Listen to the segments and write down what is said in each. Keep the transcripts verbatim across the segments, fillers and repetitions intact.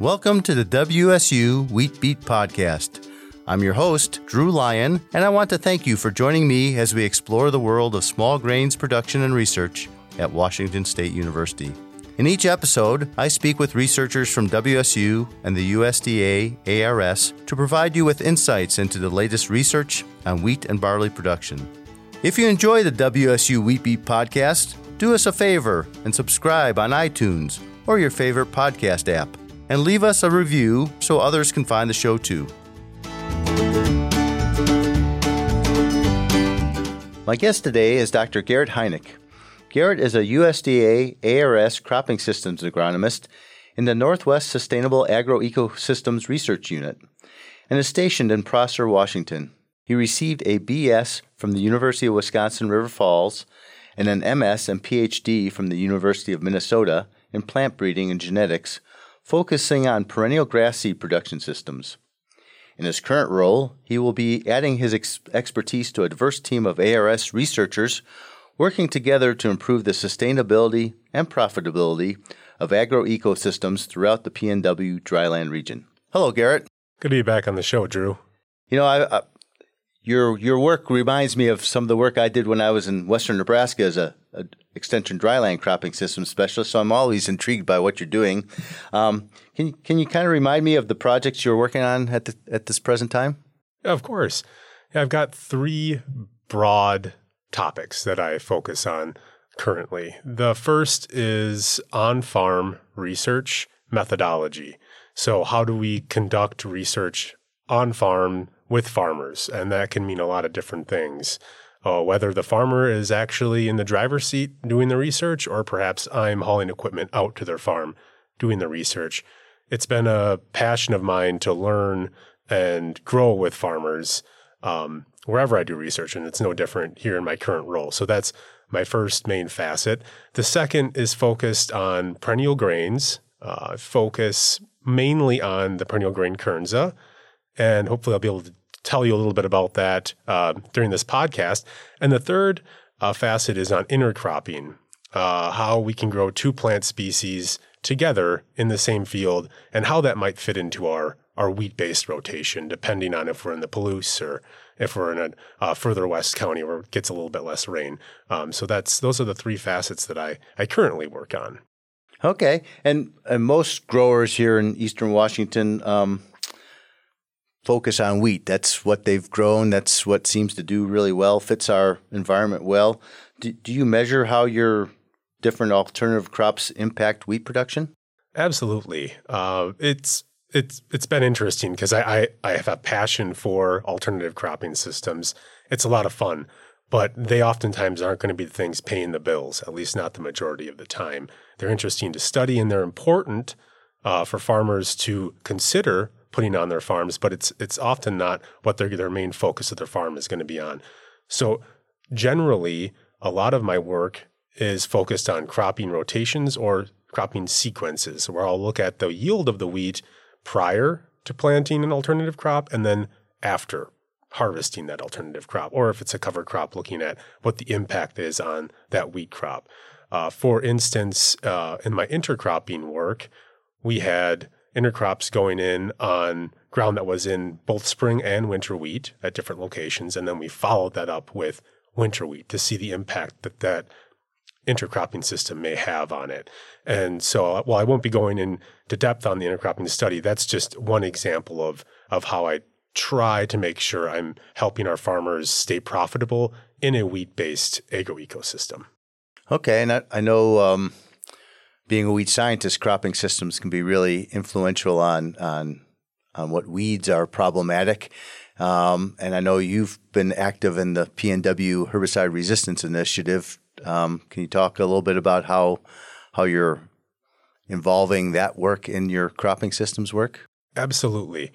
Welcome to the W S U Wheat Beat Podcast. I'm your host, Drew Lyon, and I want to thank you for joining me as we explore the world of small grains production and research at Washington State University. In each episode, I speak with researchers from W S U and the U S D A A R S to provide you with insights into the latest research on wheat and barley production. If you enjoy the W S U Wheat Beat Podcast, do us a favor and subscribe on iTunes or your favorite podcast app, and leave us a review so others can find the show too. My guest today is Doctor Garrett Heineck. Garrett is a U S D A A R S cropping systems agronomist in the Northwest Sustainable Agroecosystems Research Unit and is stationed in Prosser, Washington. He received a B S from the University of Wisconsin River Falls and an M S and P H D from the University of Minnesota in plant breeding and genetics, focusing on perennial grass seed production systems. In his current role, he will be adding his ex- expertise to a diverse team of A R S researchers working together to improve the sustainability and profitability of agroecosystems throughout the P N W dryland region. Hello, Garrett. Good to be back on the show, Drew. You know, I, I, your your work reminds me of some of the work I did when I was in western Nebraska as a, a extension dryland cropping system specialist, so I'm always intrigued by what you're doing. Um, can, you, can you kind of remind me of the projects you're working on at, the, at this present time? Yeah, of course. Yeah, I've got three broad topics that I focus on currently. The first is on-farm research methodology. So how do we conduct research on-farm with farmers? And that can mean a lot of different things. Uh, whether the farmer is actually in the driver's seat doing the research, or perhaps I'm hauling equipment out to their farm doing the research. It's been a passion of mine to learn and grow with farmers um, wherever I do research, and it's no different here in my current role. So that's my first main facet. The second is focused on perennial grains, uh, focus mainly on the perennial grain Kernza, and hopefully I'll be able to tell you a little bit about that uh, during this podcast. And the third uh, facet is on intercropping, uh, how we can grow two plant species together in the same field and how that might fit into our, our wheat-based rotation, depending on if we're in the Palouse or if we're in a uh, further west county where it gets a little bit less rain. Um, so that's those are the three facets that I, I currently work on. Okay. And, and most growers here in eastern Washington um, focus on wheat. That's what they've grown. That's what seems to do really well, fits our environment well. Do, do you measure how your different alternative crops impact wheat production? Absolutely. Uh, it's it's it's been interesting because I, I, I have a passion for alternative cropping systems. It's a lot of fun, but they oftentimes aren't going to be the things paying the bills, at least not the majority of the time. They're interesting to study and they're important uh, for farmers to consider putting on their farms, but it's it's often not what their their main focus of their farm is going to be on. So generally, a lot of my work is focused on cropping rotations or cropping sequences, where I'll look at the yield of the wheat prior to planting an alternative crop and then after harvesting that alternative crop, or if it's a cover crop, looking at what the impact is on that wheat crop. Uh, for instance, uh, in my intercropping work, we had intercrops going in on ground that was in both spring and winter wheat at different locations, and then we followed that up with winter wheat to see the impact that that intercropping system may have on it. And so, while I won't be going into depth on the intercropping study, that's just one example of of how I try to make sure I'm helping our farmers stay profitable in a wheat-based agroecosystem. Okay, and I, I know um, being a wheat scientist, cropping systems can be really influential on on on what weeds are problematic. Um, and I know you've been active in the P N W Herbicide Resistance Initiative. Um, can you talk a little bit about how how you're involving that work in your cropping systems work? Absolutely.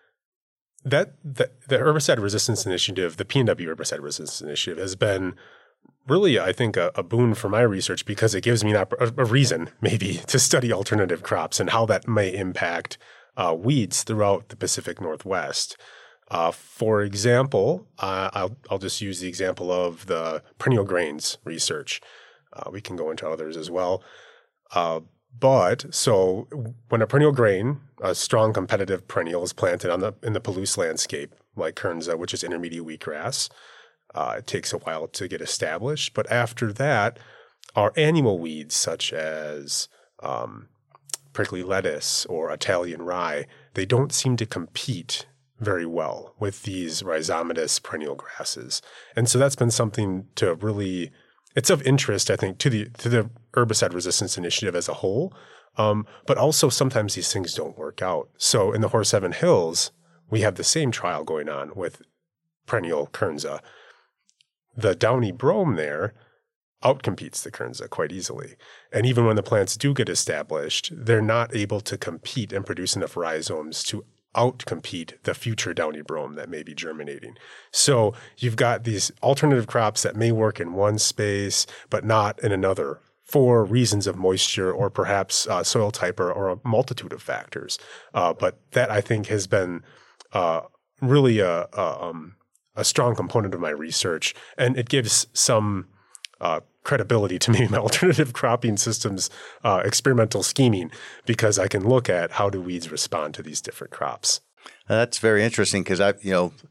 That the, the Herbicide Resistance Initiative, the P N W Herbicide Resistance Initiative, has been really, I think, a, a boon for my research because it gives me a, a reason, maybe, to study alternative crops and how that may impact uh, weeds throughout the Pacific Northwest. Uh, for example, uh, I'll, I'll just use the example of the perennial grains research. Uh, we can go into others as well. Uh, But so when a perennial grain, a strong competitive perennial, is planted on the in the Palouse landscape, like Kernza, which is intermediate wheatgrass, uh, it takes a while to get established. But after that, our annual weeds such as um, prickly lettuce or Italian rye, they don't seem to compete very well with these rhizomatous perennial grasses. And so that's been something to really, it's of interest, I think, to the to the Herbicide Resistance Initiative as a whole. Um, but also sometimes these things don't work out. So in the Horse Heaven Hills, we have the same trial going on with perennial Kernza. The downy brome there outcompetes the Kernza quite easily. And even when the plants do get established, they're not able to compete and produce enough rhizomes to outcompete the future downy brome that may be germinating. So you've got these alternative crops that may work in one space, but not in another for reasons of moisture or perhaps uh, soil type or, or a multitude of factors. Uh, but that, I think, has been uh, really a, a, um, a strong component of my research, and it gives some uh, credibility to maybe my alternative cropping systems uh, experimental scheming, because I can look at how do weeds respond to these different crops. Uh, that's very interesting, because I, you know,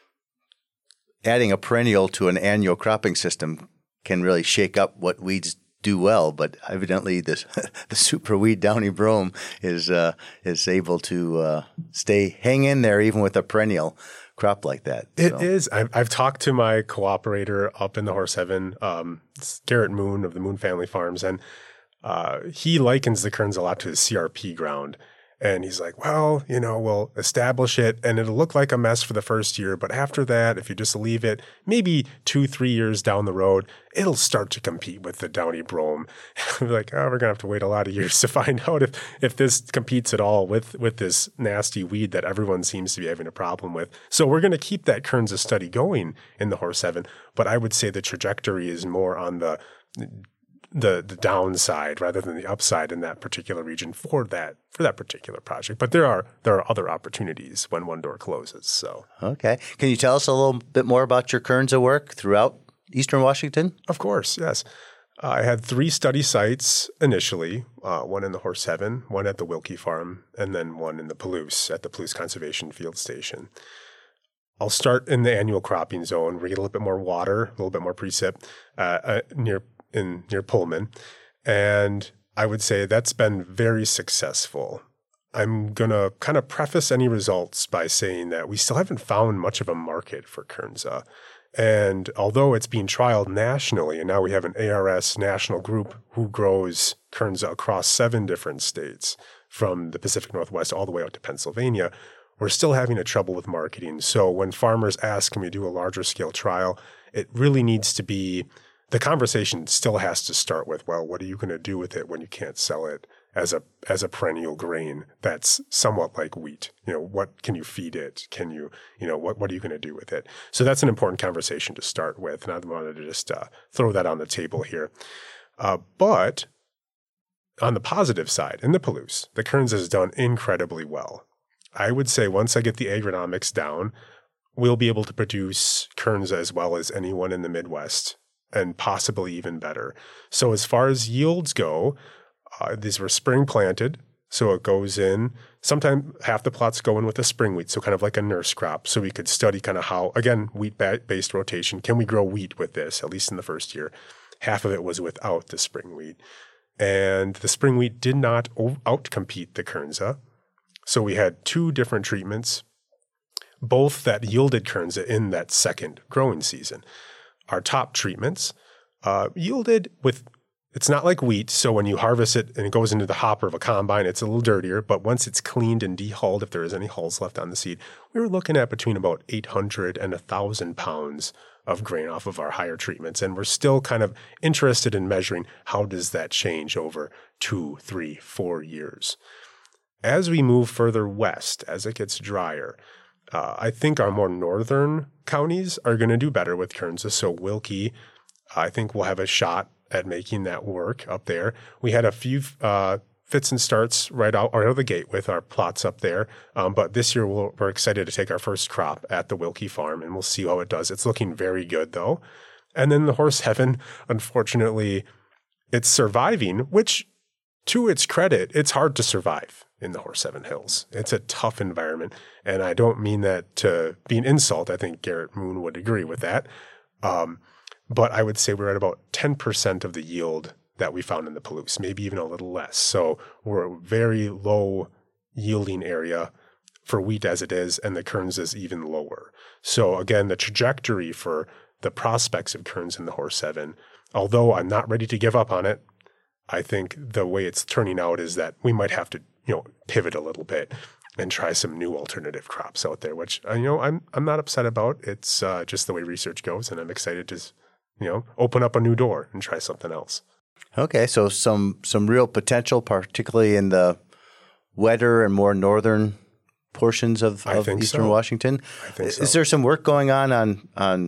adding a perennial to an annual cropping system can really shake up what weeds do well. But evidently, this the superweed downy brome is uh, is able to uh, stay hang in there even with a perennial crop like that. It so. is. I've, I've talked to my cooperator up in the Horse Heaven, um, Garrett Moon of the Moon Family Farms, and uh, he likens the Kernza a lot to his C R P ground. And he's like, well, you know, we'll establish it and it'll look like a mess for the first year. But after that, if you just leave it, maybe two, three years down the road, it'll start to compete with the downy brome. We're like, oh, we're going to have to wait a lot of years to find out if, if this competes at all with, with this nasty weed that everyone seems to be having a problem with. So we're going to keep that Kernza study going in the Horse Heaven. But I would say the trajectory is more on the the the downside rather than the upside in that particular region for that for that particular project. But there are there are other opportunities when one door closes. So okay, can you tell us a little bit more about your Kernza work throughout Eastern Washington? Of course, yes. Uh, I had three study sites initially, uh, one in the Horse Heaven, one at the Wilkie Farm, and then one in the Palouse at the Palouse Conservation Field Station. I'll start in the annual cropping zone where you get a little bit more water, a little bit more precip uh, uh, near in near Pullman. And I would say that's been very successful. I'm going to kind of preface any results by saying that we still haven't found much of a market for Kernza. And although it's being trialed nationally, and now we have an A R S national group who grows Kernza across seven different states, from the Pacific Northwest all the way out to Pennsylvania, we're still having a trouble with marketing. So when farmers ask, can we do a larger scale trial, it really needs to be, the conversation still has to start with, well, what are you going to do with it when you can't sell it as a as a perennial grain that's somewhat like wheat? You know, what can you feed it? Can you, you know, what what are you going to do with it? So that's an important conversation to start with, and I wanted to just uh, throw that on the table here. Uh, but on the positive side, in the Palouse, the Kernza has done incredibly well. I would say once I get the agronomics down, we'll be able to produce Kernza as well as anyone in the Midwest, and possibly even better. So as far as yields go, uh, these were spring planted, so it goes in. Sometimes half the plots go in with a spring wheat, so kind of like a nurse crop. So we could study kind of how, again, wheat-based rotation. Can we grow wheat with this, at least in the first year? Half of it was without the spring wheat. And the spring wheat did not outcompete the Kernza. So we had two different treatments, both that yielded Kernza in that second growing season. Our top treatments uh, yielded with, it's not like wheat, so when you harvest it and it goes into the hopper of a combine, it's a little dirtier, but once it's cleaned and dehulled, if there is any hulls left on the seed, we were looking at between about eight hundred and one thousand pounds of grain off of our higher treatments, and we're still kind of interested in measuring how does that change over two, three, four years. As we move further west, as it gets drier, Uh, I think our more northern counties are going to do better with Kernza. So Wilkie, I think we'll have a shot at making that work up there. We had a few uh, fits and starts right out, right out of the gate with our plots up there. Um, but this year we'll, we're excited to take our first crop at the Wilkie farm, and we'll see how it does. It's looking very good, though. And then the Horse Heaven, unfortunately, it's surviving, which to its credit, it's hard to survive in the Horse Heaven Hills. It's a tough environment. And I don't mean that to be an insult. I think Garrett Moon would agree with that. Um, but I would say we're at about ten percent of the yield that we found in the Palouse, maybe even a little less. So we're a very low yielding area for wheat as it is, and the Kerns is even lower. So again, the trajectory for the prospects of Kerns in the Horse Heaven, although I'm not ready to give up on it, I think the way it's turning out is that we might have to, you know, pivot a little bit and try some new alternative crops out there, which, you know, I'm I'm not upset about. It's uh, just the way research goes, and I'm excited to, you know, open up a new door and try something else. Okay, so some some real potential, particularly in the wetter and more northern portions of, of eastern so. Washington. I think so. Is there some work going on on on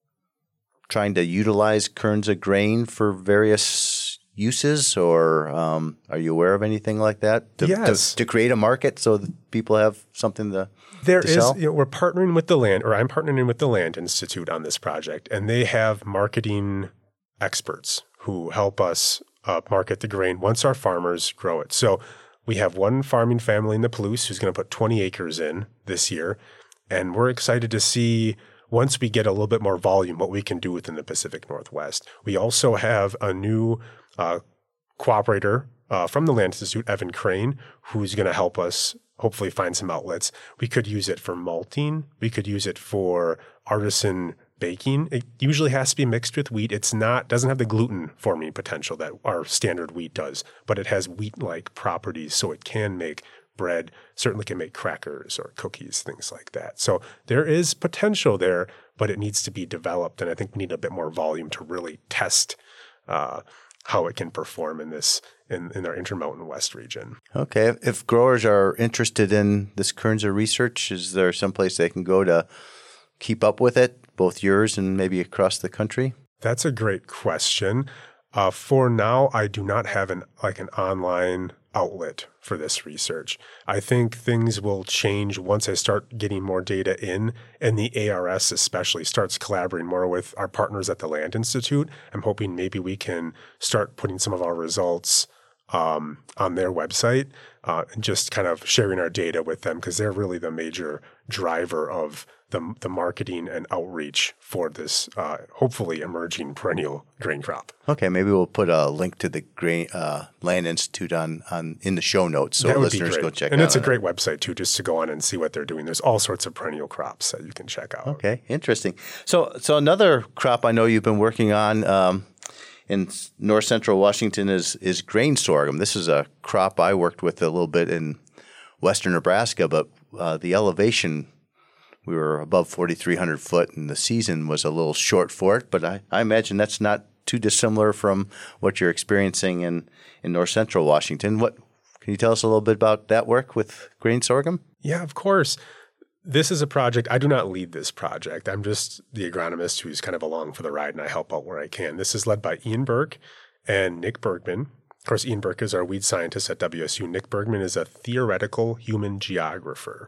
trying to utilize Kerns of grain for various uses, or um, are you aware of anything like that? To, yes. To, to create a market so that people have something to There to is, sell? you know, we're partnering with the Land, or I'm partnering with the Land Institute on this project, and they have marketing experts who help us uh, market the grain once our farmers grow it. So we have one farming family in the Palouse who's going to put twenty acres in this year, and we're excited to see, once we get a little bit more volume, what we can do within the Pacific Northwest. We also have a new uh, cooperator uh, from the Land Institute, Evan Crane, who's going to help us hopefully find some outlets. We could use it for malting. We could use it for artisan baking. It usually has to be mixed with wheat. It's not, doesn't have the gluten forming potential that our standard wheat does, but it has wheat-like properties, so it can make bread, certainly can make crackers or cookies, things like that. So there is potential there, but it needs to be developed, and I think we need a bit more volume to really test uh, how it can perform in this in, in our Intermountain West region. Okay. If growers are interested in this Kernza research, is there someplace they can go to keep up with it, both yours and maybe across the country? That's a great question. Uh, for now, I do not have an like an online outlet for this research. I think things will change once I start getting more data in, and the A R S especially starts collaborating more with our partners at the Land Institute. I'm hoping maybe we can start putting some of our results um, on their website uh, and just kind of sharing our data with them, because they're really the major driver of the, the marketing and outreach for this uh, hopefully emerging perennial grain crop. Okay, maybe we'll put a link to the grain, uh, Land Institute on, on in the show notes so that would listeners be great. go check and out. And it's a great website too, just to go on and see what they're doing. There's all sorts of perennial crops that you can check out. Okay, interesting. So, so another crop I know you've been working on um, in north central Washington is is grain sorghum. This is a crop I worked with a little bit in western Nebraska, but uh, the elevation, we were above forty-three hundred foot, and the season was a little short for it. But I, I imagine that's not too dissimilar from what you're experiencing in, in north central Washington. What can you tell us a little bit about that work with grain sorghum? Yeah, of course. This is a project. I do not lead this project. I'm just the agronomist who's kind of along for the ride, and I help out where I can. This is led by Ian Burke and Nick Bergman. Of course, Ian Burke is our weed scientist at W S U. Nick Bergman is a theoretical human geographer.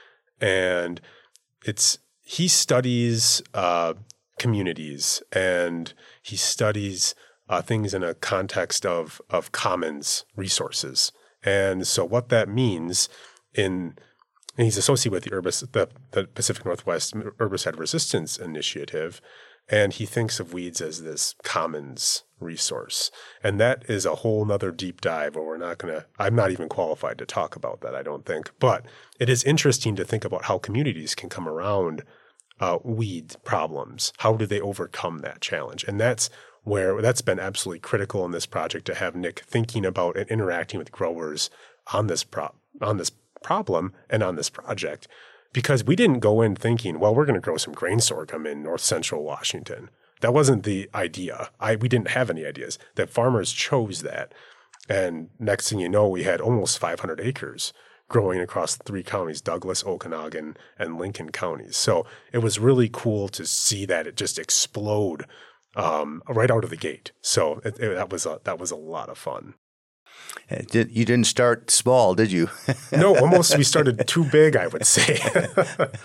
And it's he studies uh, communities, and he studies uh, things in a context of of commons resources. And so what that means in and he's associated with the, Herbis, the, the Pacific Northwest Herbicide Resistance Initiative, and he thinks of weeds as this commons resource. And that is a whole nother deep dive where we're not going to, I'm not even qualified to talk about that, I don't think. But it is interesting to think about how communities can come around uh, weed problems. How do they overcome that challenge? And that's where, that's been absolutely critical in this project, to have Nick thinking about and interacting with growers on this pro- on this problem and on this project, because we didn't go in thinking, well, we're going to grow some grain sorghum in north central Washington. That wasn't the idea. I we didn't have any ideas. The farmers chose that. And next thing you know, we had almost five hundred acres growing across the three counties, Douglas, Okanagan, and Lincoln counties. So it was really cool to see that it just explode um, right out of the gate. So it, it, that was a, that was a lot of fun. Did, you didn't start small, did you? No, almost we started too big, I would say.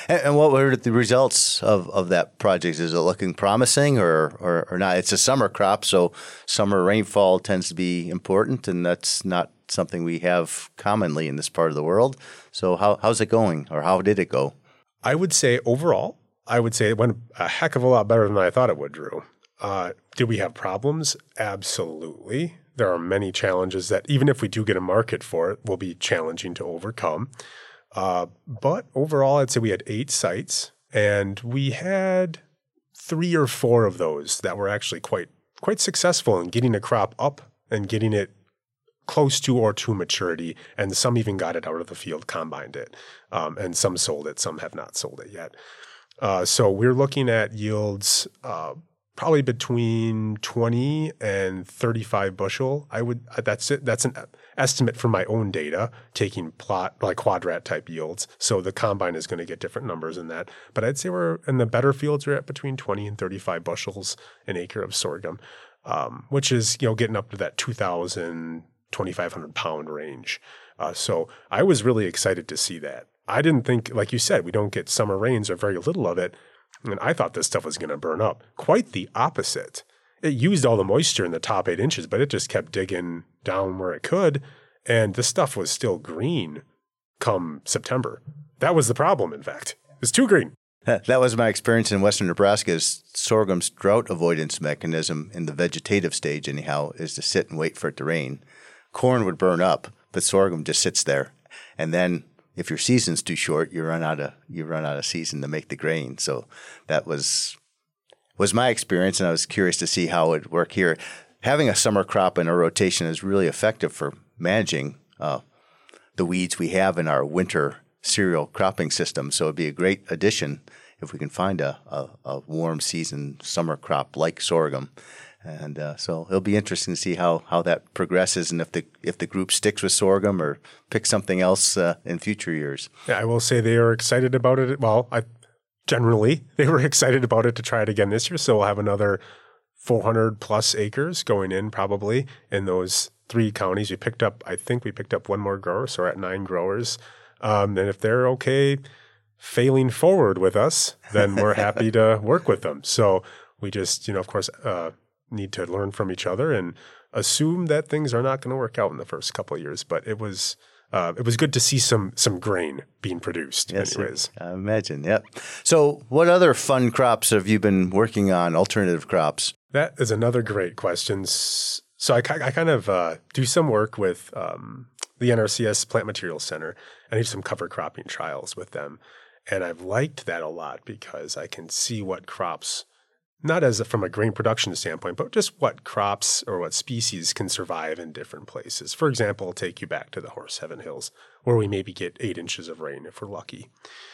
And, and what were the results of, of that project? Is it looking promising or, or, or not? It's a summer crop, so summer rainfall tends to be important, and that's not something we have commonly in this part of the world. So how, how's it going, or how did it go? I would say overall, I would say it went a heck of a lot better than I thought it would, Drew. Uh, did we have problems? Absolutely. There are many challenges that even if we do get a market for it, will be challenging to overcome. Uh, but overall, I'd say we had eight sites, and we had three or four of those that were actually quite quite successful in getting a crop up and getting it close to or to maturity, and some even got it out of the field, combined it, um, and some sold it, some have not sold it yet. Uh, so we're looking at yields uh, probably between twenty and thirty-five bushel. I would that's it. That's an estimate from my own data, taking plot like quadrat type yields. So the combine is going to get different numbers in that. But I'd say we're in the better fields, we're at between twenty and thirty-five bushels an acre of sorghum, um, which is you know getting up to that two thousand, twenty-five hundred pound range. Uh, so I was really excited to see that. I didn't think, like you said, we don't get summer rains or very little of it. And I thought this stuff was going to burn up. Quite the opposite. It used all the moisture in the top eight inches, but it just kept digging down where it could. And the stuff was still green come September. That was the problem, in fact. It was too green. That was my experience in western Nebraska. Is sorghum's drought avoidance mechanism in the vegetative stage, anyhow, is to sit and wait for it to rain. Corn would burn up, but sorghum just sits there. And then if your season's too short, you run out of you run out of season to make the grain. So that was was my experience, and I was curious to see how it would work here. Having a summer crop in a rotation is really effective for managing uh, the weeds we have in our winter cereal cropping system. So it'd be a great addition if we can find a, a, a warm season summer crop like sorghum. And uh, so it'll be interesting to see how, how that progresses, and if the if the group sticks with sorghum or picks something else uh, in future years. Yeah, I will say they are excited about it. Well, I generally they were excited about it to try it again this year. So we'll have another four hundred plus acres going in probably in those three counties. We picked up, I think we picked up one more grower, so we're at nine growers. Um, and if they're okay failing forward with us, then we're happy to work with them. So we just, you know, of course, uh, need to learn from each other and assume that things are not going to work out in the first couple of years. But it was uh, it was good to see some some grain being produced. Yes, anyways, I imagine. Yep. So, what other fun crops have you been working on? Alternative crops. That is another great question. So I, I kind of uh, do some work with um, the N R C S Plant Materials Center, and I do some cover cropping trials with them. And I've liked that a lot because I can see what crops, not as a, from a grain production standpoint, but just what crops or what species can survive in different places. For example, I'll take you back to the Horse Heaven Hills, where we maybe get eight inches of rain if we're lucky.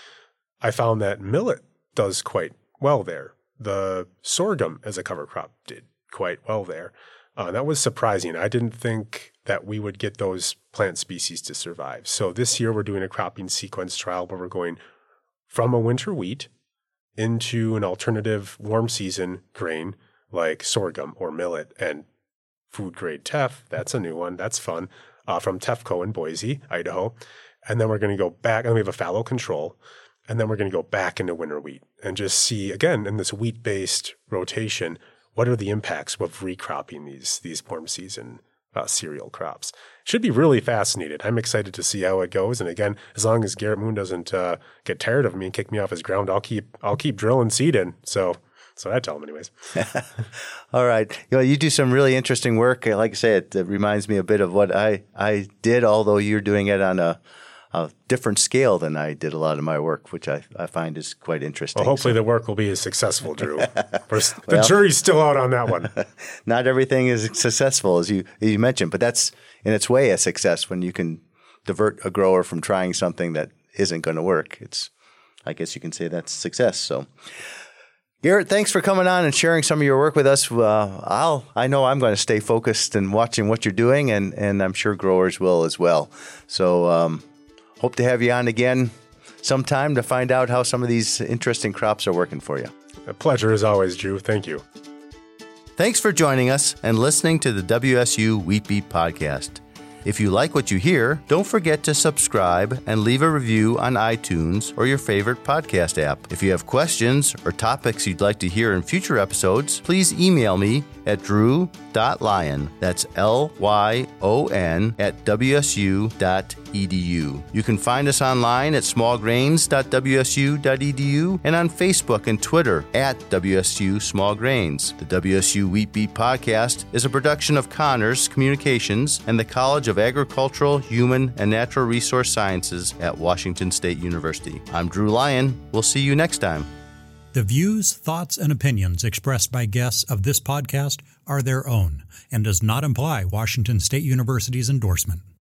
I found that millet does quite well there. The sorghum as a cover crop did quite well there. Uh, that was surprising. I didn't think that we would get those plant species to survive. So this year we're doing a cropping sequence trial where we're going from a winter wheat into an alternative warm season grain like sorghum or millet and food grade teff. That's a new one. That's fun. Uh, from Tefco in Boise, Idaho. And then we're going to go back, and we have a fallow control. And then we're going to go back into winter wheat and just see, again, in this wheat-based rotation, what are the impacts of recropping these, these warm season uh, cereal crops. Should be really fascinated. I'm excited to see how it goes. And again, as long as Garrett Moon doesn't uh, get tired of me and kick me off his ground, I'll keep I'll keep drilling seed in. So so I tell him anyways. All right. You know, you do some really interesting work. Like I say, it, it reminds me a bit of what I, I did, although you're doing it on a, a different scale than I did a lot of my work, which I, I find is quite interesting. Well, hopefully so. the work will be as successful, Drew. the well, jury's still out on that one. Not everything is successful, as you as you mentioned, but that's in its way a success when you can divert a grower from trying something that isn't going to work. It's, I guess you can say that's success. So, Garrett, thanks for coming on and sharing some of your work with us. Uh, I'll, I know I'm going to stay focused and watching what you're doing, and, and I'm sure growers will as well. So, um, hope to have you on again sometime to find out how some of these interesting crops are working for you. A pleasure as always, Drew. Thank you. Thanks for joining us and listening to the W S U Wheat Beat podcast. If you like what you hear, don't forget to subscribe and leave a review on iTunes or your favorite podcast app. If you have questions or topics you'd like to hear in future episodes, please email me at drew dot lyon, that's L Y O N, at w s u dot e d u. You can find us online at small grains dot w s u dot e d u and on Facebook and Twitter at W S U Small Grains. The W S U Wheat Beat Podcast is a production of Connors Communications and the College of Agricultural, Human, and Natural Resource Sciences at Washington State University. I'm Drew Lyon. We'll see you next time. The views, thoughts, and opinions expressed by guests of this podcast are their own and does not imply Washington State University's endorsement.